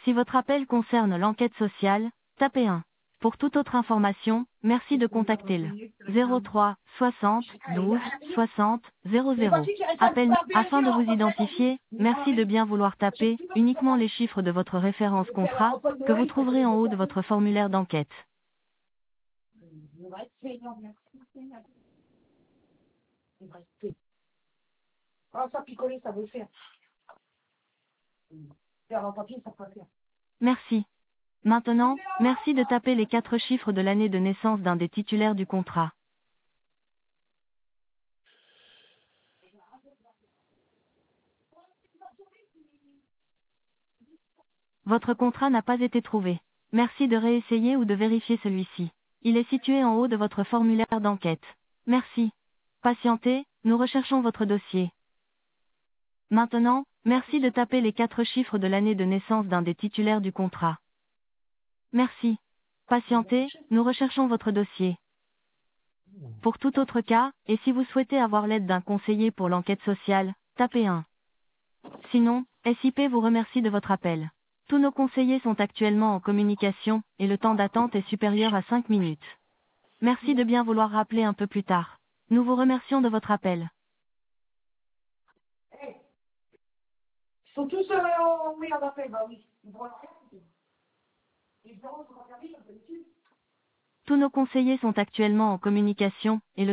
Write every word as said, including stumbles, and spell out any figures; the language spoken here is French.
Si votre appel concerne l'enquête sociale, tapez un. Pour toute autre information, merci de contacter le zéro trois soixante douze soixante zéro zéro. Appel afin de vous identifier, merci de bien vouloir taper uniquement les chiffres de votre référence contrat que vous trouverez en haut de votre formulaire d'enquête. Ah, ça picoler, ça veut le faire. Faire un papier, ça peut le faire. Merci. Maintenant, merci de taper les quatre chiffres de l'année de naissance d'un des titulaires du contrat. Votre contrat n'a pas été trouvé. Merci de réessayer ou de vérifier celui-ci. Il est situé en haut de votre formulaire d'enquête. Merci. Patientez, nous recherchons votre dossier. Maintenant, merci de taper les quatre chiffres de l'année de naissance d'un des titulaires du contrat. Merci. Patientez, nous recherchons votre dossier. Pour tout autre cas, et si vous souhaitez avoir l'aide d'un conseiller pour l'enquête sociale, tapez un. Sinon, S I P vous remercie de votre appel. Tous nos conseillers sont actuellement en communication, et le temps d'attente est supérieur à cinq minutes. Merci de bien vouloir rappeler un peu plus tard. Nous vous remercions de votre appel. Hey, ils sont tous euh, en... Oui, en appel, bah oui. Ils vont rien. Les zéros sont pas servis, on peut les tuer. Tous nos conseillers sont actuellement en communication, et le